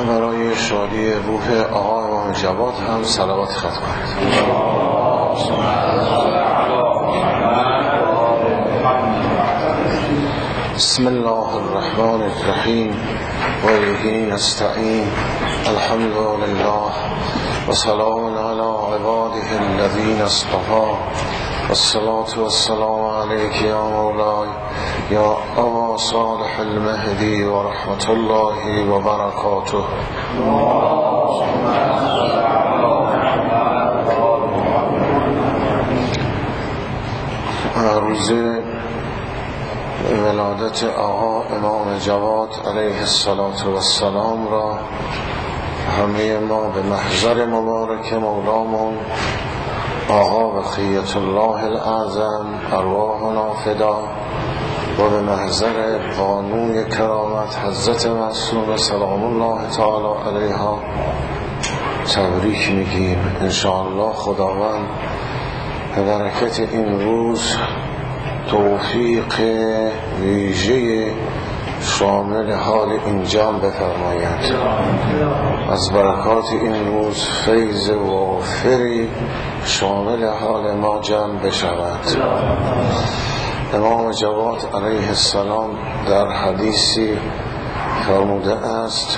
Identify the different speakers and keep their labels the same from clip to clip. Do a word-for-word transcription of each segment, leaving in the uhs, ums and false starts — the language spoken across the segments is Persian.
Speaker 1: برای شادی روح آقا امام جواد هم صلوات ختم کنید. بسم الله الرحمن الرحیم و به نستعین. الحمد لله و سلام علی عباده الذین اصطفی والصلاة والسلام علیک یا مولاي یا ابا صالح المهدی و رحمت الله و برکاته. روز ولادت آقا امام جواد علیه السلام را همه ما به محضر مبارک مولامون آقا بقیت الله الاعظم ارواحنا فدا و به محضر بانوی کرامت حضرت معصومه سلام الله تعالی علیها تبریک میگیم. انشاءالله خداوند به برکت این روز توفیق ویژه شامل حال این جمع بفرماید. از برکات این روز فیض وافری شامل حال ما جمع بشود. امام جواد علیه السلام در حدیثی فرموده است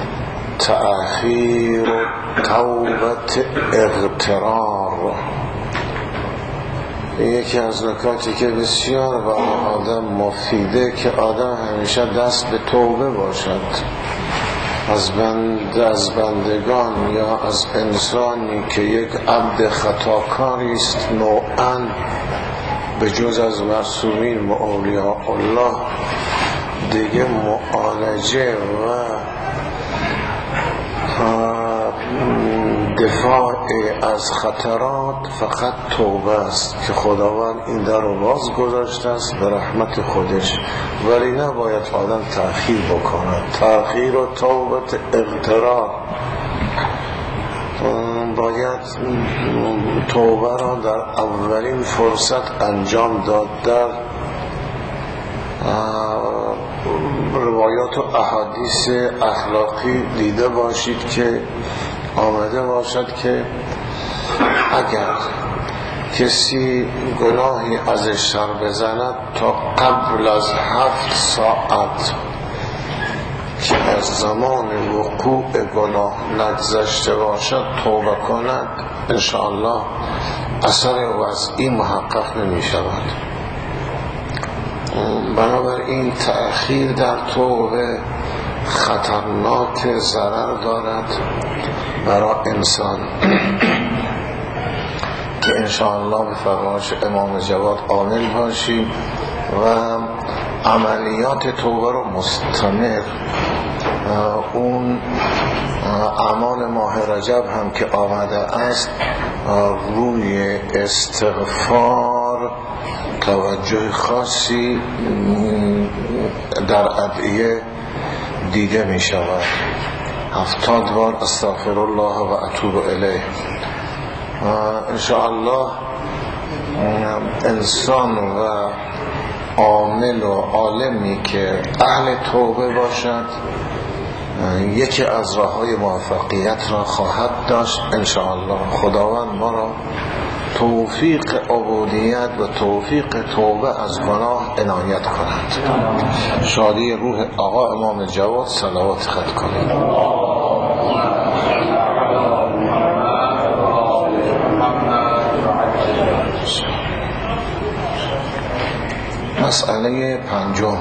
Speaker 1: تأخیر توبت اغترار. یکی از نکاتی که بسیار برای آدم مفیده که آدم همیشه دست به توبه باشد از بند از بندگان یا از انسانی که یک عبد خطاکاری است. نوعاً به جز از معصومین و اولیاء الله دیگه معالجه و دفاع از خطرات فقط توبه است که خداوند این در رو باز گذاشته است به رحمت خودش، ولی نباید آدم تأخیر بکند. تأخیر و توبت اغترار، باید توبه را در اولین فرصت انجام داد. در روایات و احادیث اخلاقی دیده باشید که آمده باشد که اگر کسی گناهی ازش سر بزند تا قبل از هفت ساعت که از زمان وقوع گناه نگذشته باشد توبه کند، انشاءالله اثر وضعی محقق نمی شود. بنابراین تأخیر در توبه خطرناک ضرر دارد برای انسان که انشاءالله به فرمایش امام جواد عامل باشیم و عملیات توبه رو مستمر. اون اعمال ماه رجب هم که آمده است روی استغفار توجه خاصی در ادعیه دیده می شود. هفتاد بار استغفر الله و اتوب الیه. انشاءالله انسان و عامل و عالمی که اهل توبه باشد یکی از راههای موفقیت را خواهد داشت. انشاءالله خداوند ما را توفیق عبودیت و توفیق توبه از گناه عنایت کند. شادی روح آقا امام جواد صلوات ختم کنید. مسئله پنجم،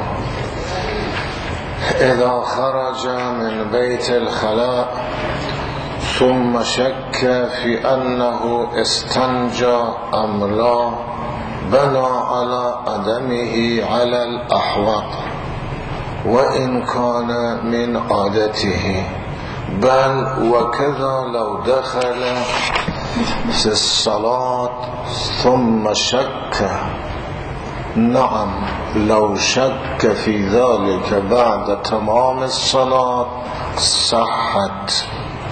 Speaker 1: اذا خرج من بیت الخلاء ثم شك في أنه استنجى أم لا بنى على عدمه على الأحوط وإن كان من عادته، بل وكذا لو دخل في الصلاة ثم شك. نعم لو شك في ذلك بعد تمام الصلاة صحت.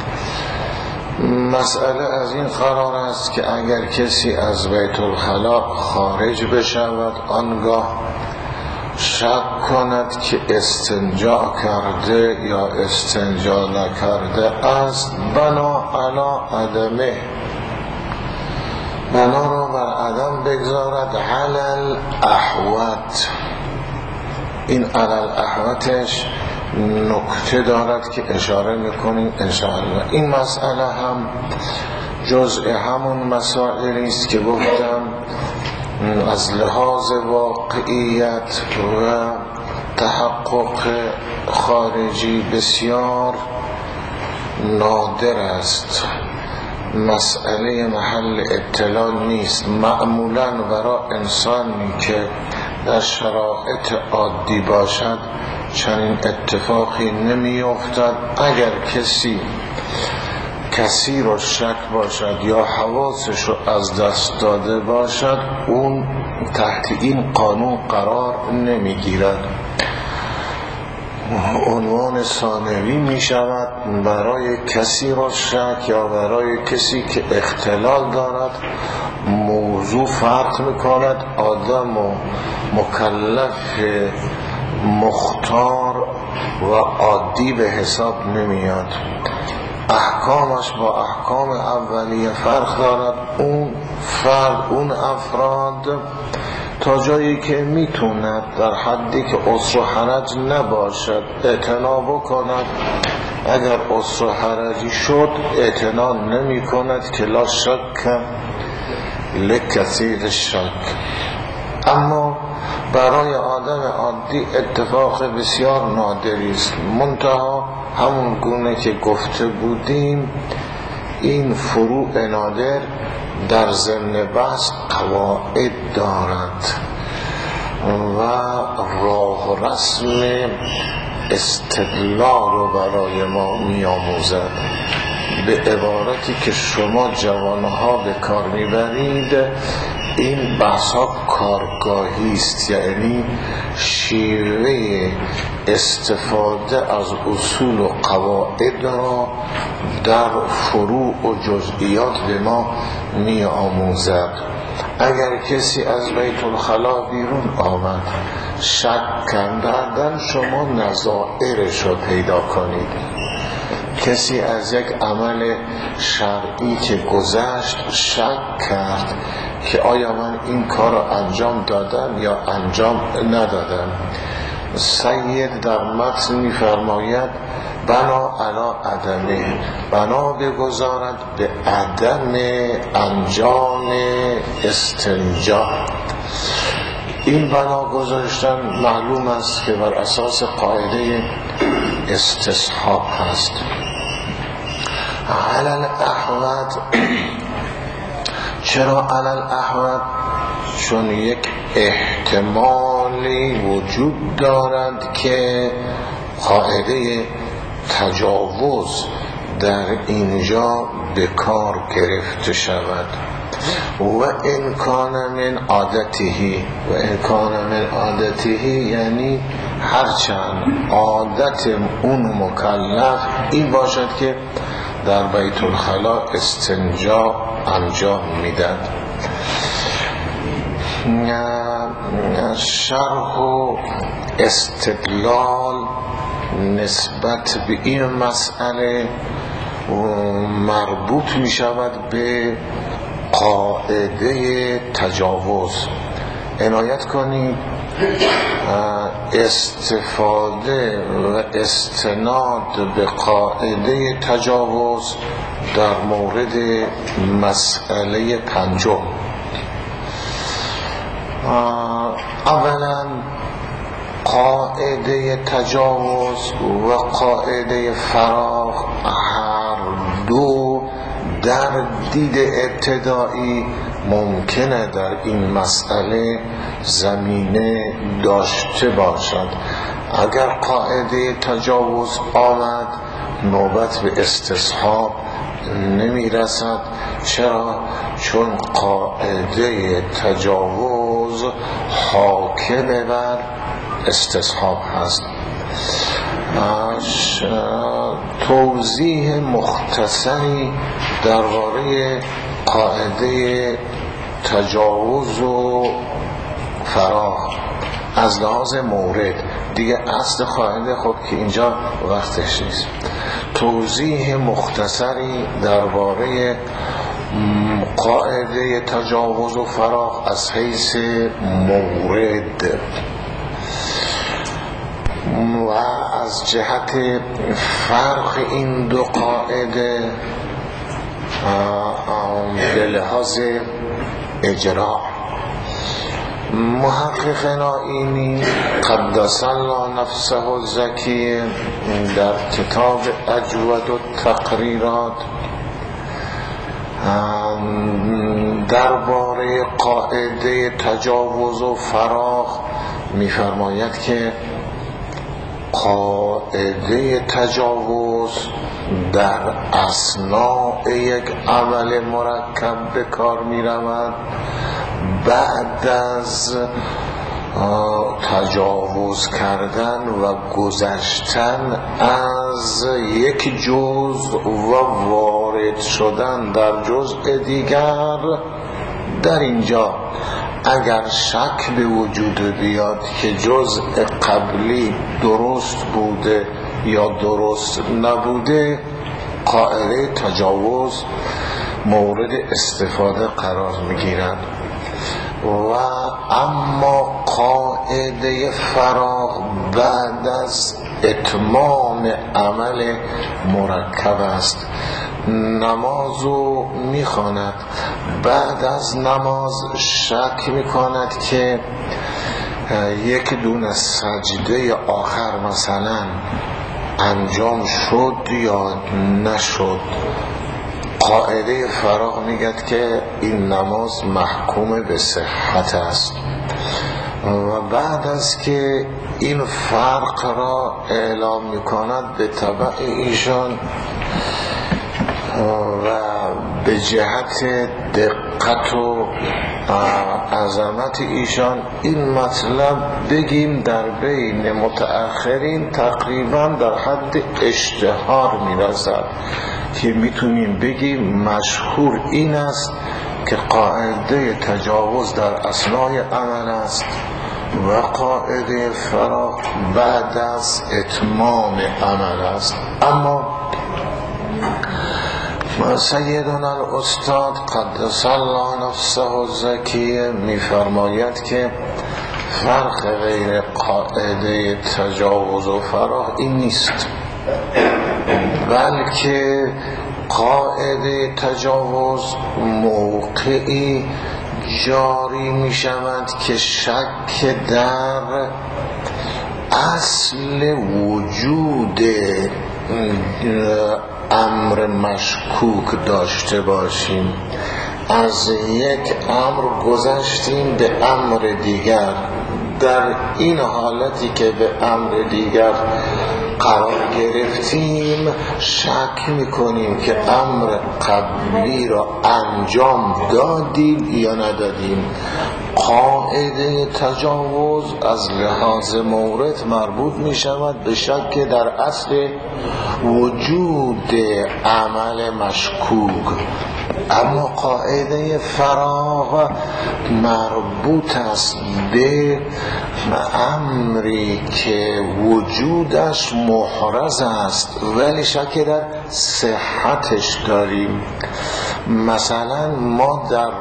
Speaker 1: مسئله از این قرار است که اگر کسی از بیت الخلا خارج بشود آنگاه شک کند که استنجا کرده یا استنجا نکرده است، بنا علی عدمه، بنا را بر عدم بگذارد. علل احوت، این علل احوتش نکته دارد که اشاره میکنیم انشاءالله. این مسئله هم جزء همون مسائلی است که گفتم از لحاظ واقعیت و تحقق خارجی بسیار نادر است، مسئله محل اطلاع نیست. معمولا برای انسانی که در شرایط عادی باشد چنین اتفاقی نمی افتد. اگر کسی کسی رو شک باشد یا حواسش رو از دست داده باشد، اون تحت این قانون قرار نمی گیرد، عنوان ثانوی می شود. برای کسی را شک یا برای کسی که اختلال دارد موضوع فرق می کند. آدم و مکلف مختار و عادی به حساب نمیاد، احکامش با احکام اولیه فرق دارد. اون فرد، اون افراد تا جایی که میتوند در حدی که عسر و حرج نباشد اعتنا بکند. اگر عسر و حرجی شد اعتنا نمی کند که لا شک لکثیر شک. اما برای آدم عادی اتفاق بسیار نادری است. منتها همون گونه که گفته بودیم این فروع نادر در ضمن بحث قواعد دارد و راه و رسم استدلال رو برای ما می آموزد. به عبارتی که شما جوانها به کار میبرید، این بحث ها کارگاهی است، یعنی شیوه استفاده از اصول و قواعد را در فروع و جزئیات به ما می آموزد. اگر کسی از بیت الخلا بیرون آمد شک کردن، شما نظائرش رو پیدا کنید. کسی از یک عمل شرعی که گذشت شک کرد که آیا من این کار رو انجام دادم یا انجام ندادم. سید در متن می‌فرماید بنا علی عدمه، بنا بگذارد به عدم انجام استنجا. این بنا گذاشتن معلوم است که بر اساس قاعده استصحاب هست. علل احوت، چرا علل احوت؟ چون یک احتمالی وجود دارد که قاعده تجاوز در اینجا به کار گرفته شود. و امکان من عادتهی، و امکان من عادتهی یعنی هرچند عادت اون مکلف این باشد که در بیت الخلا استنجا انجام میدن. شرح و استدلال نسبت به این مسئله مربوط می شود به قاعده تجاوز. عنایت کنید استفاده و استناد به قاعده تجاوز در مورد مسئله پنجم. اولا قاعده تجاوز و قاعده فراغ هر دو در دید ابتدایی ممکنه در این مسئله زمینه داشته باشد. اگر قاعده تجاوز آمد نوبت به استصحاب نمی رسد. چرا؟ چون قاعده تجاوز حاکم بر استصحاب هست. توضیح مختصری درباره قاعده تجاوز و فراغ. از لحاظ مورد دیگه اصل قاعده خب که اینجا وقتش نیست. توضیح مختصری درباره قاعده تجاوز و فراغ از حیث مورد و از جهت فرق این دو قاعده به لحاظ اجرا. محقق نائینی قدس الله نفسه الزکی در کتاب اجود التقریرات درباره قاعده تجاوز و فراغ می‌فرماید که قاعده تجاوز در اثناء یک عمل مرکب به کار می رود بعد از تجاوز کردن و گذشتن از یک جزء و وارد شدن در جزء دیگر. در اینجا اگر شک به وجود بیاد که جزء قبلی درست بوده یا درست نبوده، قاعده تجاوز مورد استفاده قرار میگیرد. و اما قاعده فراغ بعد از اتمام عمل مرکب است. نمازو میخواند، بعد از نماز شک میکند که یک دونه سجده آخر مثلا انجام شد یا نشد، قاعده فراغ میگد که این نماز محکوم به صحت است. و بعد از که این فرق را اعلام میکند به تبع ایشان و به جهت دقت و عظمت ایشان، این مطلب بگیم در بین متأخرین تقریبا در حد اشتهار میرسد که میتونیم بگیم مشهور این است که قاعده تجاوز در اثناء عمل است و قاعده فراغ بعد از اتمام عمل است. اما سیدنا الاستاد قدس الله نفسه الزکی میفرماید که فرق غیر قاعده تجاوز و فراغ این نیست، بلکه قاعده تجاوز موقعی جاری می شود که شک در اصل وجود امر مشکوک داشته باشیم. از یک امر گذشتیم به امر دیگر، در این حالتی که به امر دیگر قرار گرفتیم شک میکنیم که امر قبلی را انجام دادیم یا ندادیم. قاعده تجاوز از لحاظ مورد مربوط می شود به شک در اصل وجود عمل مشکوک، اما قاعده فراغ مربوط است به امری که وجودش محرز است ولی شک در صحتش داریم. مثلا ما در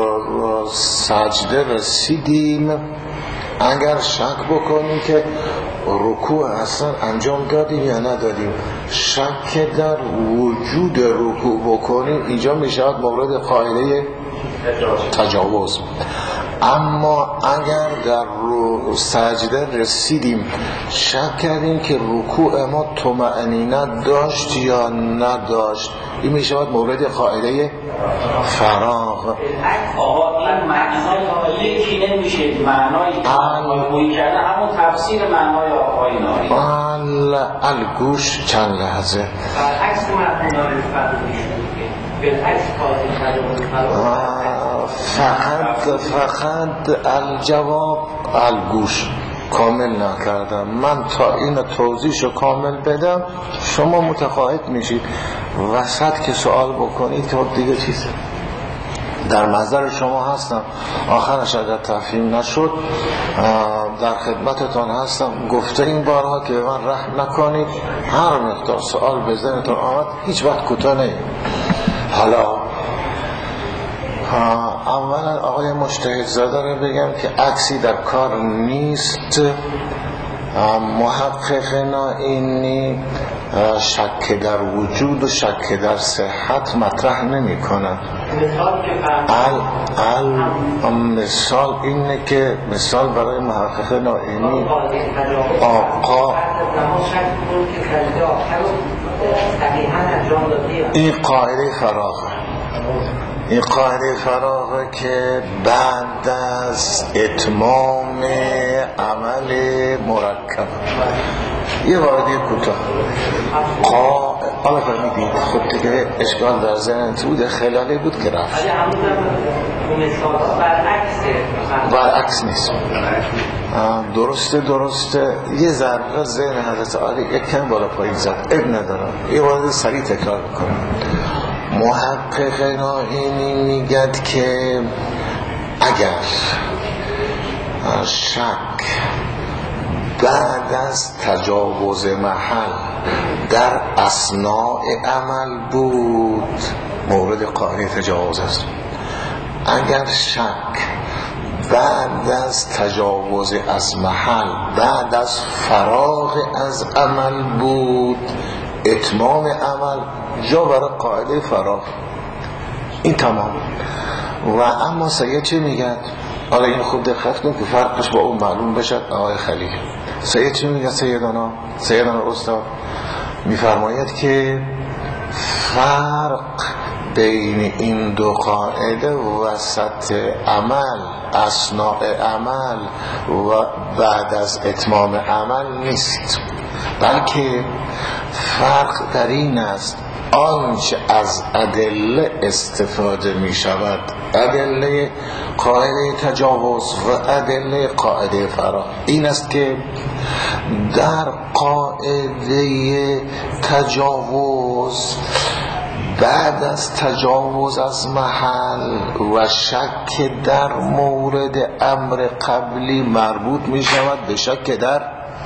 Speaker 1: سجده رسیدیم، اگر شک بکنیم که رکوع اصلا انجام دادیم یا ندادیم، شک در وجود رکوع بکنیم، اینجا میشود مورد قاعده تجاوز. اما اگر در سجده رسیدیم شک کردیم که رکوع ما طمأنینه داشت یا نداشت، این میشود مورد قاعده فراغ.
Speaker 2: آقا این معنای یکی نمیشه، معنای آقایی کردن همون تفسیر معنای آقایی ناری
Speaker 1: الگوش چند لحظه
Speaker 2: برعکس معنای
Speaker 1: فقط فقط الجواب الگوش کامل نکردم. من تا این توضیحشو کامل بدم شما متقاعد میشید، وسط که سوال بکنید که دیگه چیز در نظر شما هستم. آخرش اگر تفهیم نشد در خدمتتان هستم. گفته این بارها که به من رحم نکنید، هر مقدار سوال به ذهنتان آمد هیچ وقت کوتاه نید. حالا اولا آقای مجتهد زاده رو بگم که عکسی در کار نیست. محقق نائینی شک در وجود و شک در صحت مطرح نمی کنند. ال ال مثال اینه که مثال برای محقق نائینی آقا این قاعده فراغه این قاعده فراغه که بعد از اتمام عمل مرکب یه واردی کوتاه حالا فهمیدید. خب دیگه اشکال در ذهنت بود، خلالی بود که رفت. برعکس نیست. درسته درسته یه ذره ذهن حضرت علی یک کم بالا پایین زد، اب ندارم. یه وارد سریع تکرار بکنم. محقق نائینی میگد که اگر شک بعد از تجاوز محل در اثناء عمل بود مورد قاعده تجاوز است. اگر شک بعد از تجاوز از محل بعد از فراغ از عمل بود اتمام عمل جا برای قاعده فراغ. این تمام. و اما سید چه میگد؟ حالا این خوب دقت کن که فرقش با اون معلوم بشد. آقای خلیل سید چه میگد؟ سیدانا سیدانا استاد میفرماید که فرق بین این دو قاعده وسط عمل اثناء عمل و بعد از اتمام عمل نیست، بلکه فرق در این است آنچه از ادله استفاده می شود، ادله قاعده تجاوز و ادله قاعده فراغ، این است که در قاعده تجاوز بعد از تجاوز از محل و شک در مورد امر قبلی مربوط می شود به شک در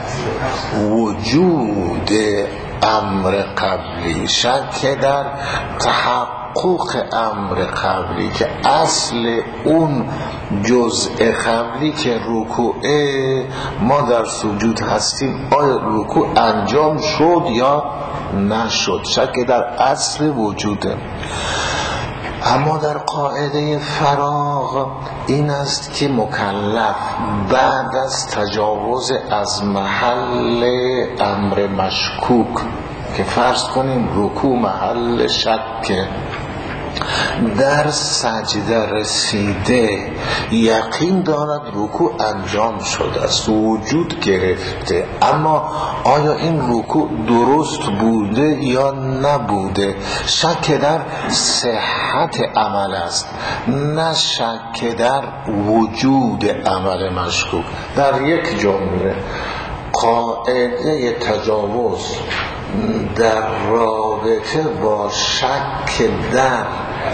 Speaker 1: وجود امر قبلی، شک در تحقق امر قبلی که اصل اون جزء قبلی که رکوعه ما در سجود هستیم آیا رکوع انجام شد یا نشد، شک در اصل وجوده. اما در قاعده فراغ این است که مکلف بعد از تجاوز از محل امر مشکوک که فرض کنیم رکوع محل شک در سجده رسیده یقین دارد رکوع انجام شده است، وجود گرفته، اما آیا این رکوع درست بوده یا نبوده، شک در صحت عمل است نه شک در وجود عمل مشکوک. در یک جمله قاعده تجاوز در رابطه با شک در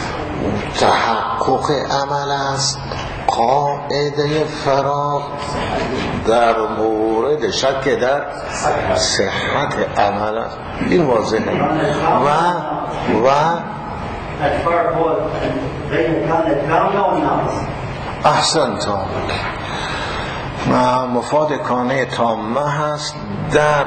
Speaker 1: تحقق عمل است، قاعده فراغ در مورد شک در صحت عمل است. این واضحه. و و احسنتم مفاد کانه تامه هست. در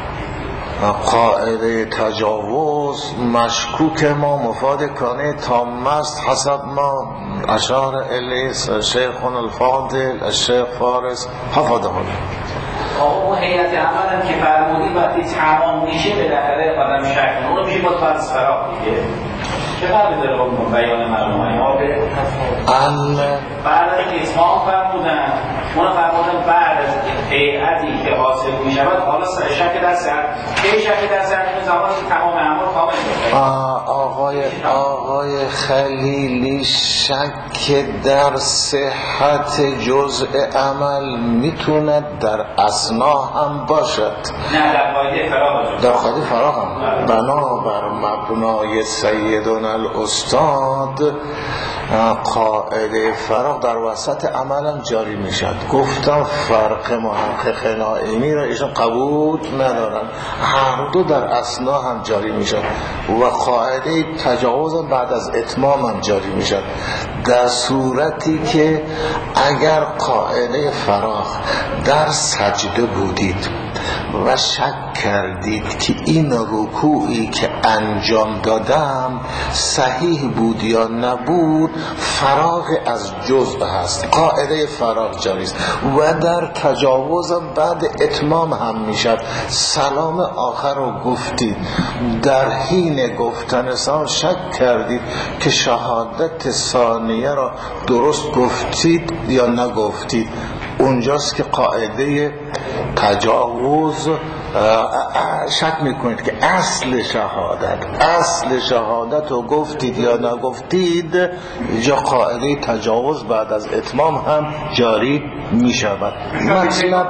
Speaker 1: قاعده تجاوز مشکوک ما مفاد کانه تام است حسب ما اشار الیس شیخون الفاضل الشیخ فارس حفظه الله.
Speaker 2: اون حیات عمل که فرمودی وقتی تمام میشه به دفعه آدم شک کنه اون میشه با فرض فراغ دیگه. چقدر داره اون بیان معلومه ها به بعد از اینکه اتمام فرمودن اون فرمودن بعد از هیئتی که حاصل میشود حالا شک در صحت کی شک در صحت این زمانی که تمام عمل کامل میشه.
Speaker 1: آقای آقای خلیلی شک در صحت جزء عمل میتوند در اثنا هم باشد؟
Speaker 2: نه، در قاعده فراغ
Speaker 1: در قاعده فراغ هم بنابر مبنای سیدنا الاستاد قاعده فراغ در وسط عملم جاری میشد. گفتم فرق محقق نائینی را ایشون قبول ندارن، هر دو در اثنا هم جاری میشد و قاعده تجاوز بعد از اتمام هم جاری میشد، در صورتی که اگر قاعده فراغ در سجده بودید و شک کردید که این رکوعی که انجام دادم صحیح بود یا نبود، فراغ از جزء هست، قاعده فراغ جاری است و در تجاوز بعد اتمام هم میشد. سلام آخر رو گفتید، در حین گفتن سلام شک کردید که شهادت ثانیه را درست گفتید یا نگفتید، اونجاست که قاعده تجاوز شک میکنید که اصل شهادت اصل شهادت رو گفتید یا نگفتید، جا قاعده تجاوز بعد از اتمام هم جاری میشود. مطلب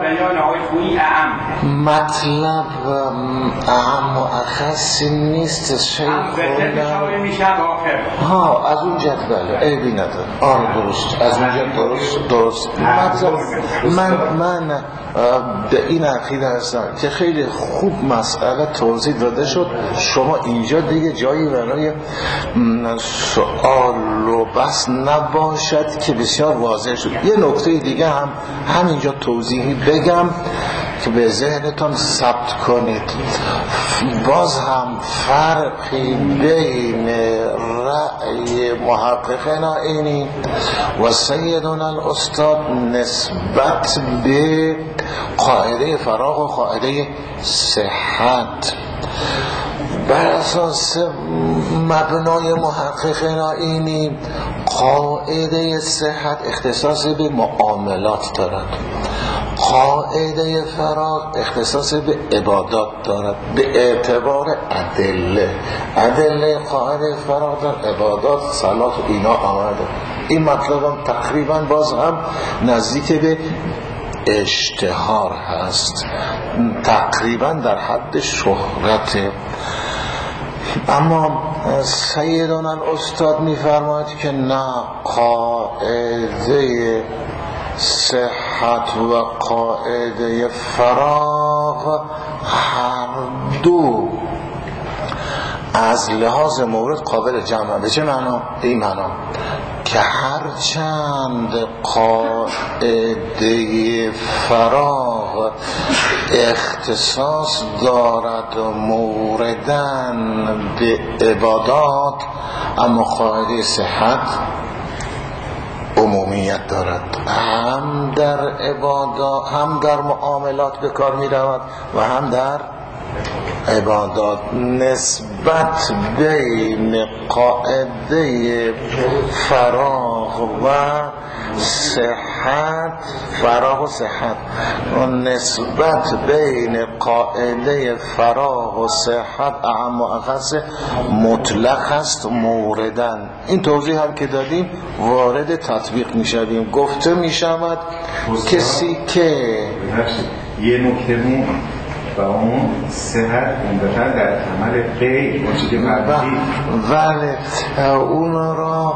Speaker 1: مطلب اهم و اخصی نیست شیخ ها از اون جدوله عیبی نداره. آره درست، از اون جد درست درست مطلب من من به این عقیده هستم که خیلی خوب مسئله توضیح داده شد. شما اینجا دیگه جایی برای سوال و بس نباشد که بسیار واضح شد. یه نکته دیگه هم همینجا توضیحی بگم که به ذهنتان ثبت کنید. باز هم فرقی بین رأی محقق نائینی و سیدنا الاستاد نسبت به قاعده فراغ و قاعده صحت بر اساس مبنای محقق نائینی، قاعده صحت اختصاص به معاملات دارد، قاعده فراغ اختصاص به عبادات دارد به اعتبار ادله. ادله قاعده فراغ در عبادات صلات و اینا آمده. این مطلب هم تقریبا باز هم نزدیک به اشتهار هست، تقریبا در حد شهرت. اما سیدنا الاستاد میفرماید که نه، قاعده صحت و قاعده فراغ هر دو از لحاظ مورد قابل جمع. به چه معنا؟ این معنا که هرچند قاعده فراغ اختصاص دارد موردن به عبادات، اما قاعده صحت عمومیت دارد، هم در عبادات هم در معاملات به کار می رود و هم در عبادات. نسبت بین قاعده فراغ و صحت فراغ و صحت و نسبت بین قاعده فراغ و صحت اهم و اخص مطلق است موردن. این توضیح هم که دادیم وارد تطبیق می شدیم. گفته می شود کسی که
Speaker 3: یه نکته مون و اون صحت عمدتاً در عمل غیر اون چیزی مربوطی
Speaker 1: ولی اون را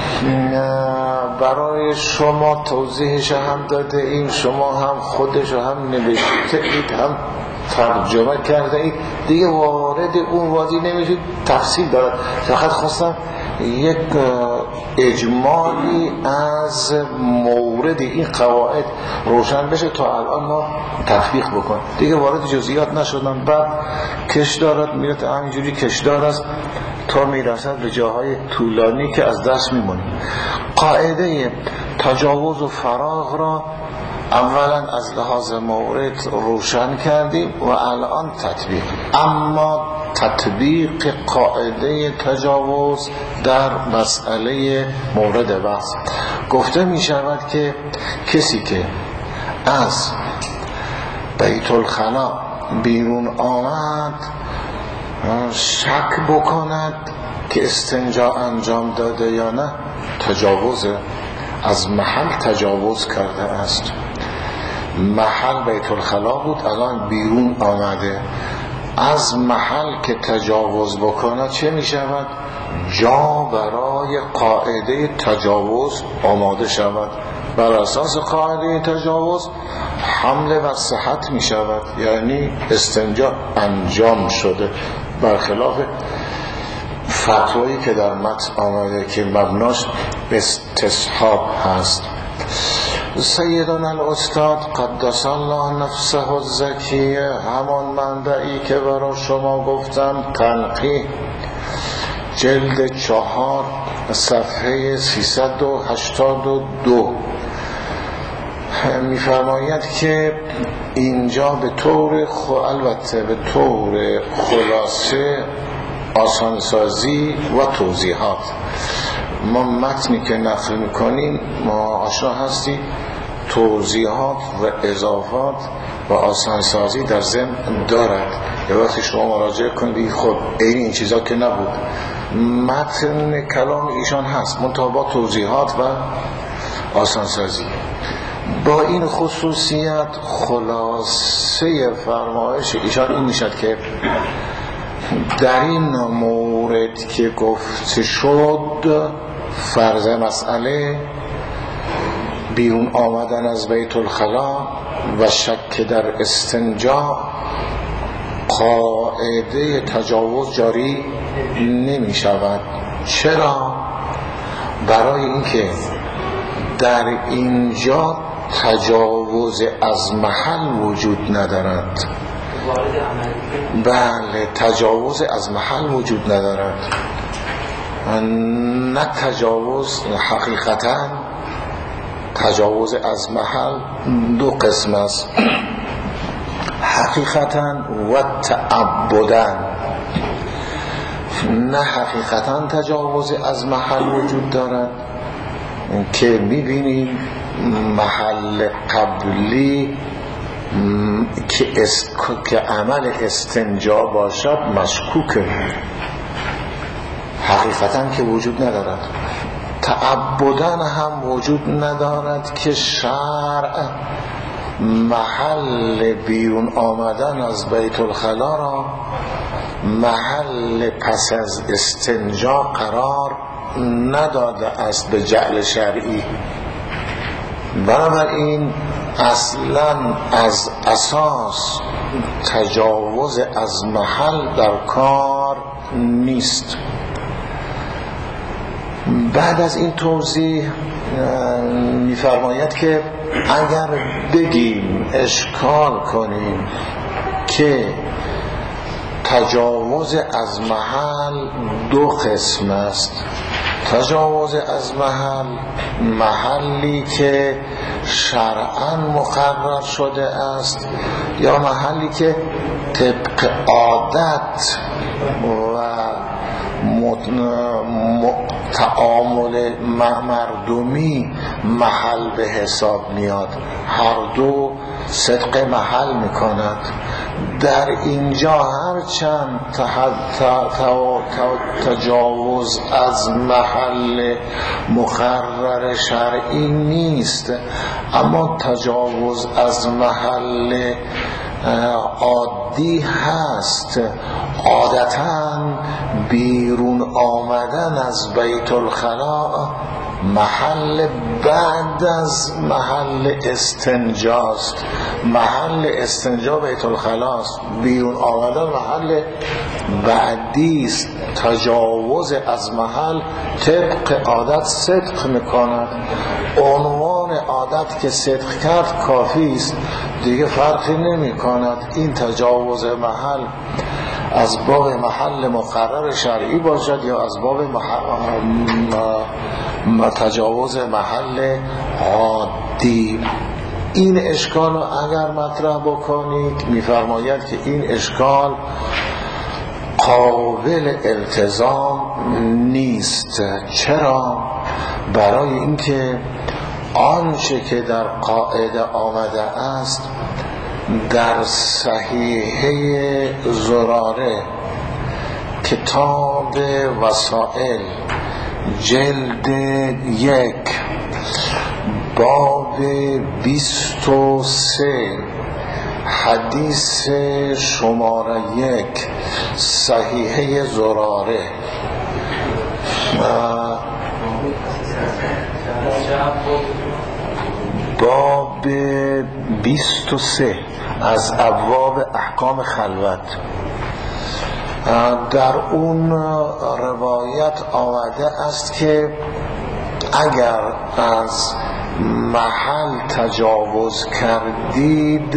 Speaker 1: برای شما توضیحش هم داده ایم، شما هم خودش هم نوشته اید هم ترجمه کرده اید، دیگه وارد اون وادی نمیشید. تفصیل دارد. فقط خواستم یک اجمالی از مورد این قواعد روشن بشه تا الان ما تطبیق بکنیم. دیگه وارد جزئیات نشدم. بعد کش دارد میره همینجوری کشدار است تا میرسد به جاهای طولانی که از دست میمونیم. قاعده تجاوز و فراغ را اولا از لحاظ مورد روشن کردیم و الان تطبیق. اما تطبیق قاعده تجاوز در مسئله مورد بحث گفته می شود که کسی که از بیت الخلا بیرون آمد شک بکند که استنجا انجام داده یا نه تجاوزه، از محل تجاوز کرده است. محل بیت الخلا بود، الان بیرون آمده. از محل که تجاوز بکنه چه می شود؟ جا برای قاعده تجاوز آماده شود. بر اساس قاعده تجاوز حمله بر صحت می شود، یعنی استنجا انجام شده، برخلاف فتوایی که در متن آمده که مبناش استصحاب هست. سیدنا الاستاد قدس الله نفسه الزکیه، همان منبعی که برای شما گفتم، تنقیح جلد چهار صفحه سیصد و هشتاد و دو میفرماید که اینجا به طور خو... البته به طور خلاصه آسانسازی و توضیحات، ما متنی که نقل میکنیم ما آشنا هستیم، توضیحات و اضافات و آسانسازی در ضمن دارد. یه وقتی شما مراجعه کنید خب این این چیزا که نبود، متن کلام ایشان هست منتها با توضیحات و آسانسازی. با این خصوصیت خلاصه فرمایش ایشان این میشد که در این مورد که گفته شد، فرض مسئله بیرون آمدن از بیت الخلا و شک در استنجا، قاعده تجاوز جاری نمی شود. چرا؟ برای اینکه در اینجا تجاوز از محل وجود ندارد. بله، تجاوز از محل وجود ندارد. نه تجاوز حقیقتا، تجاوز از محل دو قسم است، حقیقتا و تعبداً. نه حقیقتا تجاوز از محل وجود دارد که میبینیم محل قبلی که, اس... که عمل استنجا باشد مشکوکه، حقیقتا که وجود ندارد. تعبداً هم وجود ندارد که شرع محل بیرون آمدن از بیت الخلا را محل پس از استنجا قرار نداده است به جعل شرعی. بنابراین اصلا از اساس تجاوز از محل در کار نیست. بعد از این توضیح می‌فرماید که اگر بگیم اشکال کنیم که تجاوز از محل دو قسم است، تجاوز از محل محلی که شرعاً مقرر شده است یا محلی که طبق عادت و تعامل مردمی محل به حساب میاد، هر دو صدق محل میکند. در اینجا هرچند تجاوز از محل مقرر شرعی نیست، اما تجاوز از محل عادی هست. عادتاً بیرون آمدن از بیت الخلا محل بعد از محل استنجاست. محل استنجا بیت الخلاست، بیرون آمدن محل بعدی است. تجاوز از محل طبق عادت صدق میکند. عنوان عادت که صدق کرد کافی است، دیگه فرقی نمی کند این تجاوز محل از باب محل مقرر شرعی باشد یا از باب محل تجاوز محل عادی. این اشکال رو اگر مطرح بکنید میفرماید که این اشکال قابل التزام نیست. چرا؟ برای اینکه آنچه که در قاعده آمده است در صحیحه زراره کتاب وسائل جلد یک باب بیست و سه حدیث شماره یک صحیحه زراره باب بیست و سه از ابواب احکام خلوت. در اون روایت آمده است که اگر از محل تجاوز کردید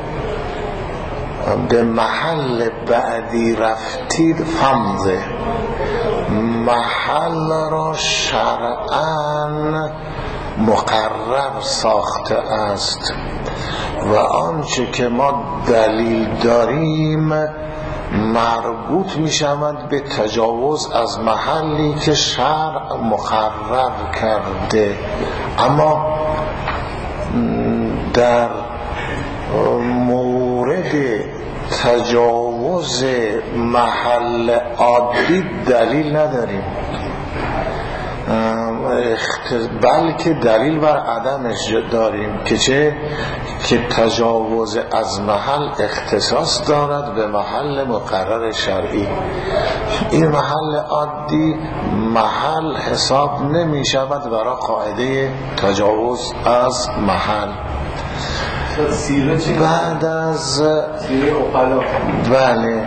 Speaker 1: به محل بعدی رفتید فمضه، محل را شرعاً مقرر ساخته است و آنچه که ما دلیل داریم مربوط می شود به تجاوز از محلی که شرع مقرر کرده. اما در مورد تجاوز محل عادی دلیل نداریم، بلکه دلیل بر عدمش داریم که چه؟ که تجاوز از محل اختصاص دارد به محل مقرر شرعی. این محل عادی محل حساب نمی شود برای قاعده تجاوز از محل. بعد از
Speaker 3: سیره اخلا،
Speaker 1: بله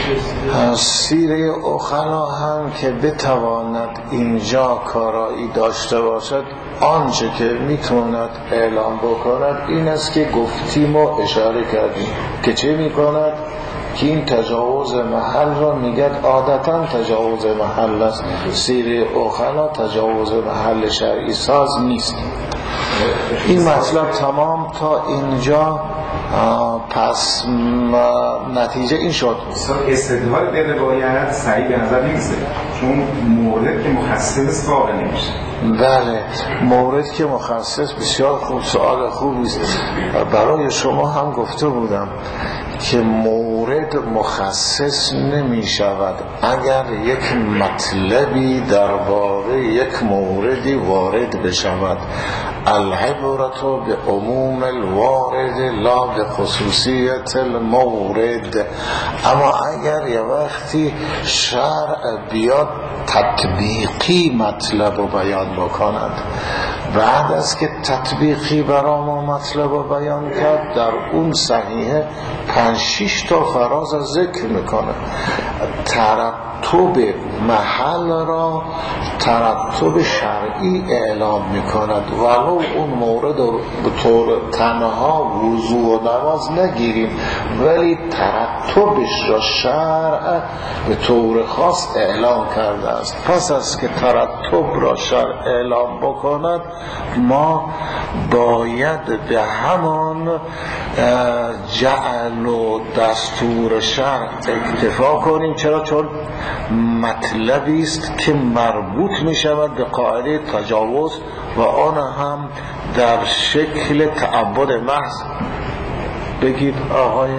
Speaker 1: سیره اخلا هم که بتواند اینجا کارایی داشته باشد، آنچه که میتواند اعلام بکند این است که گفتیم و اشاره کردیم که چه میکند که این تجاوز محل را میگد عادتا تجاوز محل است. سیره اخلا تجاوز محل شرعی ساز نیست. این مطلب تمام تا اینجا. پس نتیجه این شد
Speaker 3: استدلال به روایت صحیح به نظر نمیسه، چون مورد که مخصص واقع نمیشه.
Speaker 1: بله مورد که مخصص، بسیار خوب، سوال خوبی است. برای شما هم گفته بودم که مورد مخصص نمی شود اگر یک مطلبی درباره یک موردی وارد بشود. العبرة به عموم الوارد لا به خصوصیت المورد. اما اگر یه وقتی شرع بیاد تطبیقی مطلب رو بیان بکند، بعد از که تطبیقی برای ما مطلب رو بیان کرد، در اون صحیحه پنج شیش تا فراز ذکر میکنه. ترتب محل را ترتب شرعی اعلام میکند، ولو اون مورد به طور تنها وضوء و نماز نگیریم، ولی ترتبش را شرع به طور خاص اعلام کرده است. پس از که ترتب را شرع اعلام بکند، ما باید به همان جعل و دستور شرع اکتفا کنیم. چرا؟ چون مطلبی است که مربوط می شود به قاعده تجاوز و آن هم در شکل تعبد محض. بگید آقای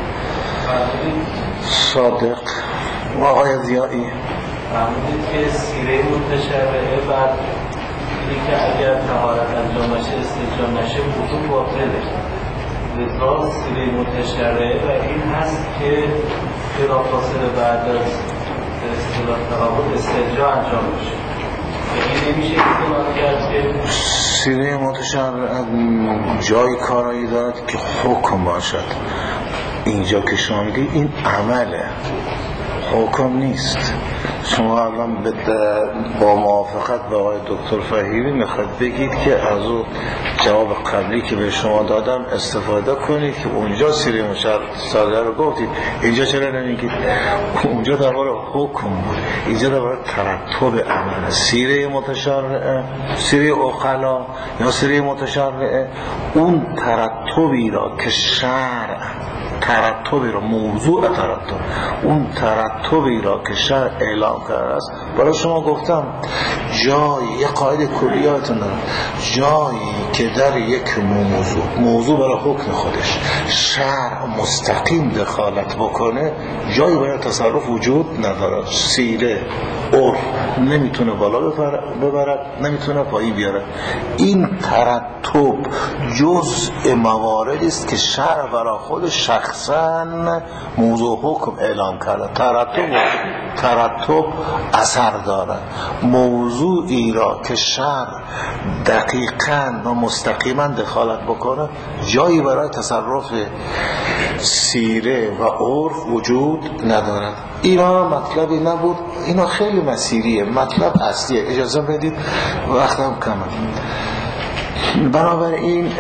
Speaker 1: صادق و آقای ضیایی.
Speaker 4: فرمودید که سیره متشرعه بعد که اگر طهارت انجام نشه استنجا نشه وضو باطله. لذا سیره متشرعه و این هست که بلافاصله بعد از اصطلاح تقابل استنجا انجام میشه. این نمیشه استعمال کرد که
Speaker 1: سیره متشرعه جای کارایی دارد که حکم باشد. اینجا که شما میگی این عمله، حکم نیست. شما الان با موافقت با آقای دکتر فهیمی میخواد بگید که از اون جواب قبلی که به شما دادم استفاده کنید که اونجا سیره متشرعه رو گفتید، اینجا چرا نمیگید؟ اونجا در مورد حکم بود، اینجا در مورد ترتب عمل. سیره متشرعه، سیره عقلا یا سیره متشرعه اون ترتبی را که شرع ترتبی را، موضوع ترتب، اون ترتبی را که شرع اعلام کرده است. برای شما گفتم جایی یک قاعده کلیاتون دارم، جایی که در یک موضوع موضوع برای حکم خودش شرع مستقیم دخالت بکنه، جایی برای تصرف وجود ندارد. سیره عرف نمیتونه بالا ببرد، نمیتونه پایین بیارد. این ترتب جزء مواردی است که شرع برای خود شخصا موضوع حکم اعلام کرده. ترتب ترتب اثر دارد. موضوعی را که شرع دقیقاً و مستقیما دخالت بکنه، جایی برای تصرف سیره و عرف وجود ندارد. اینا مطلبی نبود، اینا خیلی مسیریه، مطلب اصلیه. اجازه بدید وقتم کمه. بنابراین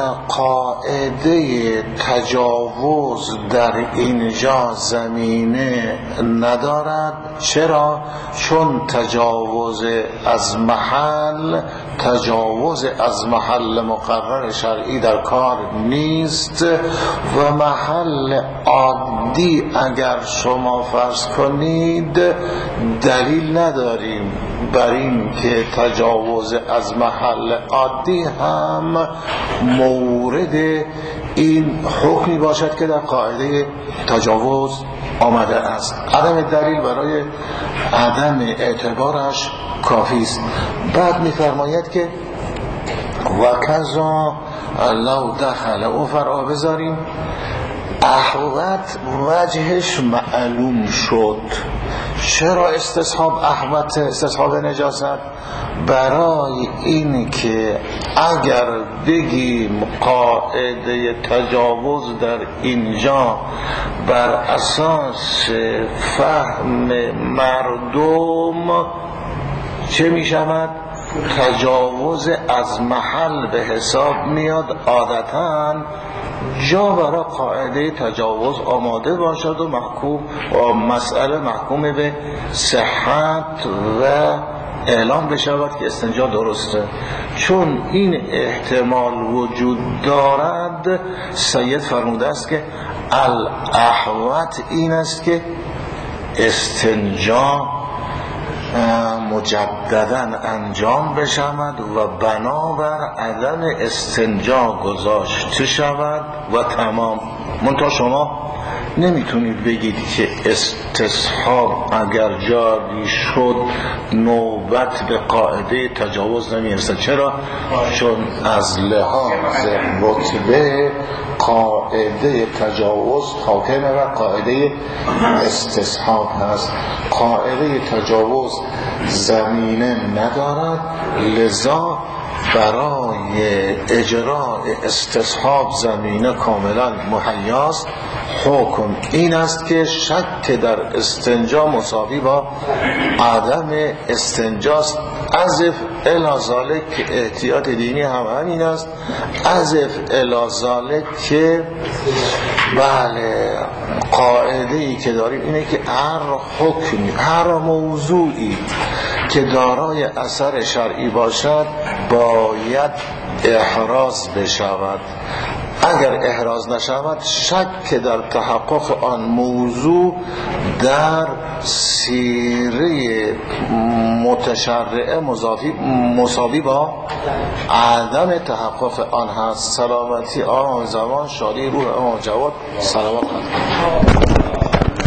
Speaker 1: قاعده تجاوز در اینجا زمینه ندارد. چرا؟ چون تجاوز از محل تجاوز از محل مقرر شرعی در کار نیست و محل عادی اگر شما فرض کنید دلیل نداریم بر این که تجاوز از محل عادی هم مورد این حکمی باشد که در قاعده تجاوز آمده است. عدم دلیل برای عدم اعتبارش کافی است. بعد می‌فرماید که و کذا لو دخل، او فرا بذاریم احوت وجهش معلوم شد. چرا استصحاب احوت استصحاب نجاست؟ برای این که اگر بگیم قاعده تجاوز در اینجا بر اساس فهم مردم چه می شود؟ تجاوز از محل به حساب میاد. عادتاً جا برای قاعده تجاوز آماده باشد و محکوم و مسئله محکوم به صحت و اعلام بشود که استنجا درسته. چون این احتمال وجود دارد، سید فرموده است که الاحوت این است که استنجا مجددا انجام بشود و بنابر عدم استنجا گذاشته شود و تمام. منتها شما نمیتونید بگید که استصحاب اگر جاری شد نوبت به قاعده تجاوز نمیرسد. چرا؟ چون از لحاظ رتبه قاعده تجاوز حاکمه و قاعده استصحاب هست. قاعده تجاوز زمینه ندارد، لذا برای اجراء استصحاب زمینه کاملا مهیاست. حکم این است که شک در استنجا مساوی با عدم استنجاست. عزف الی ذالک که احتیاط دینی هم همین است. عزف الی ذالک که بله قاعده ای که داریم اینه که هر حکمی، هر موضوعی که دارای اثر شرعی باشد باید احراز بشود. اگر احراز نشود شک در تحقق آن موضوع در سیره متشرعه مساوی با عدم تحقق آن هست. سلامتی آن زمان، شادی روح آن جواد، سلامت.